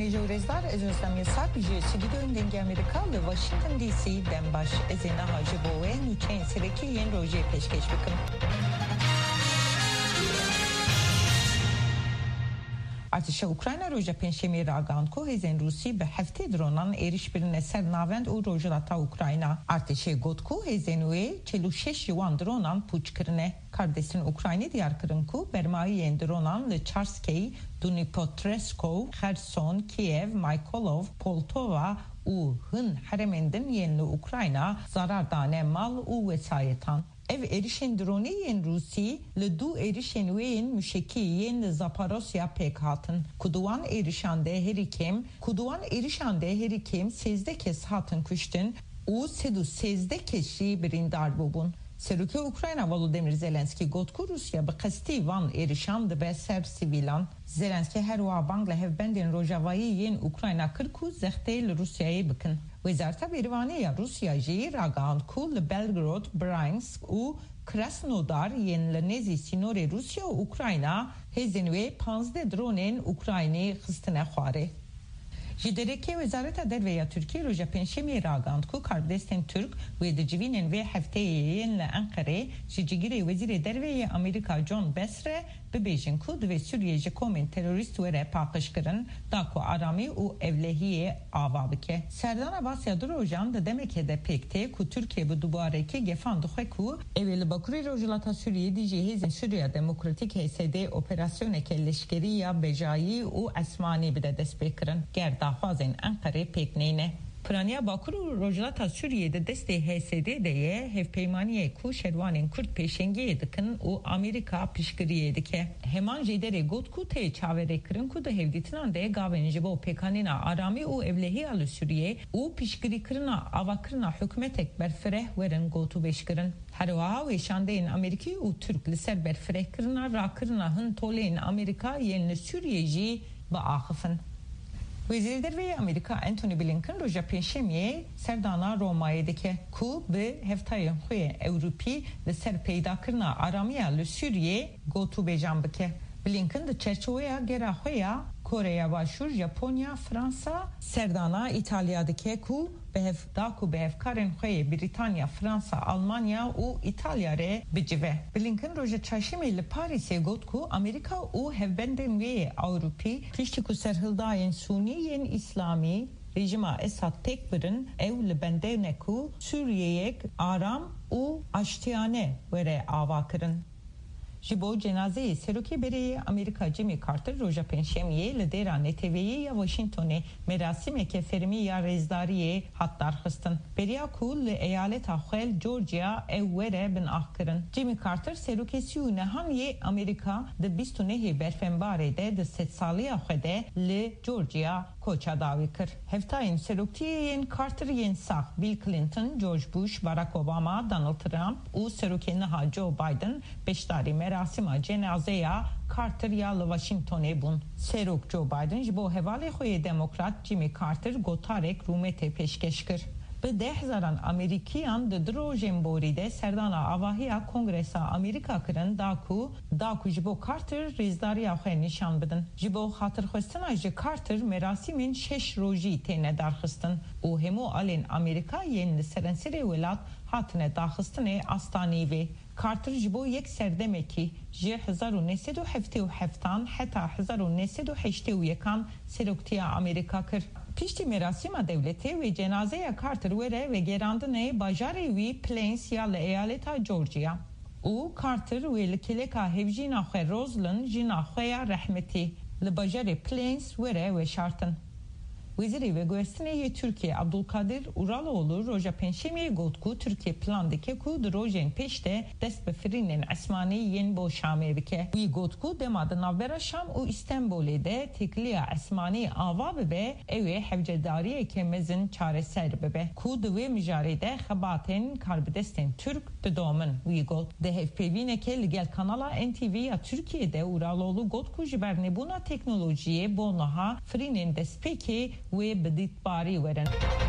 Mejorizlar özlem yasak stüdyo dengi Amerika ve Washington DC denbaş ezena hacı boğe nüçen sereki yen roje peşkeş bakın. ارتش اوکراین روژه پنجشنبه را آگاهاند که هزین روسی به هفته درونان ایریش برن سر ناوند او روژلاتا اوکراینا ارتش گفت که هزین وی 46 جوان درونان پوچ کرنه کاردستان اوکراینی دیار کرن که برمایی درونان لچارسکی دونیپوترسکو خرسون کیف مایکولوف پولتووا او هن حرمندن yen اوکراینا zarar dane mal u vesayatan ev erişen drone yen Rusi le du erişen yen müşeki yen Zaporosya pekhatın kuduan erişande herikem sezde kes hatın kuştun u sedu sezde keşi birindar bubun Serüke Ukrayna Volodymyr Zelenski gotku Rusya bi qesti van erişan de be ser sivilan Zelenski her wa bangla hevbendin rojavayı yen Ukrayna kırku zehtel Rusya'yı bıkın Wezarta Berivaniya Rusya ji ragand ku le Belgorod, Bryansk u Krasnodar yen le nezi sinore Rusya u Ukrayna hezin ve 15 dronen Ukrayni xistine xware Jidereke Wezareta Derveya Türkiye roja penşemi ragand ku kardesten Türk ve de civinen ve hafteye yen le Ankara jigire vezir derveya Amerika John Besre bebejin ku ve Suriye komen terörist ve repaqışkırın da ku arami u evlehiye avabike Serdan Abbasya rojan da demek de pekte ku Türkiye bu dubareke gefan duhe ku evli bakuri rojlata Suriye diye hezin Suriye Demokratik HD operasyonu kelleşkeri ya bejayi u asmani bir de despekirın gerda Xwazên Enqerê pêkneyne. Piraniya Bakur û Rojhilata Sûriyê de destê HSD-ye hevpeymaniyê ku şerwanên Kurd pêşengiyê dikin û Amerîka piştgiriyê dike. Heman jê derê got ku tê çaverêkirin ku di hevdîtinan de gavên ji bo pêkanîna aramî û evlehiya li Sûriyê û piştgirîkirina avakirina hikûmetek berfireh werin got û bêşkirin. Herwiha wêşandeyên Amerîkî û Türk li ser berfirehkirina rakirina hin tolên Amerîka yên li Sûriyê jî biaxifin. Vezir Derveya Amerika Anthony Blinken roja penşemiye serdana Roma'ya dike ku bi heftayên xwe Ewropî li ser peydakirina aramiya li Sûriyê gotu bêjan bike. Blinken di çerçeveya gera xwe ya Koreya Başûr, Japonya, Fransa, serdana İtalya dike ku behevkarên xwe Britanya, Fransa, Almanya û İtalya re bicive. Blinken roja çarşemê li Parîsê got ku Amerika û hevbendên wê Ewropî piştî ku serhildayên Sunî yên İslamî rejima Esad tek birin ew li bendene ku Sûriyeyek aram û aştiyane were ava kirin. Jibo cenazeye Serokê Berê Amerika Jimmy Carter roja penşemiyê li dêra neteweyê ya Washingtonê merasimeke fermî ya rêzdariyê hat darxistin. Beriya ku li eyaleta xwe Georgia ew were bin ahkirin. Jimmy Carter serokesî û nehaniyê Amerika di 29 berfembarê de di sedsalîya xwe de li Georgia koça dawî kir. Heftayên seroktiyên Carter yên sax Bill Clinton, George Bush, Barack Obama, Donald Trump û serokê niha Joe Biden beşdarî merasima cenazeya Carter ya li Washingtonê bûn. Serok Joe Biden ji bo hevalê xwe demokrat Jimmy Carter gotarek rûmetê pêşkeş kir. Bi 10,000 Amerîkiyan di rojên borî de serdana avahiya Kongresa Amerîka kirin da ku ji bo Carter rêzdariya xwe nîşan bidin. Ji bo xatirxwestina ji Carter merasimên 6 rojî têne darxistin û hemû alên Amerîka yên li serenserê welat hatine daxistinê astanî vê. Carter ji bo yek serdemekî ji 1977 heta 1981 seroktiya Amerîka kir. Piştî merasîma devletê ve cenazeya Carter were ve gerandinê bajarê wî Plains ya li eyaleta Georgia. û Carter wê li kileka hevjîna xwe Roslyn jina xwe ya rehmetî li bajarê Plains were weşartin. Wezîrê Veguestinê Türkiye Abdulkadir Uraloğlu roja penşemiyê got ku Türkiye plan dike ku di rojên pêş de dest bi firînên esmanî yên bo Şamê bike. Wî got ku dema di navbera Şam û İstenbolê de têkiliya esmanî ava bibe ew ê hevcedariyeke mezin çareser bibe. Ku di wê mijarê de xebatên karbidestên Türk didomin wî got. Di hevpeyvîneke li gel kanala NTV ya Türkiye'de Uraloğlu got ku ji ber nebûna teknolojiyê bo niha firînên destpêkê wê bi dîtbarî werin.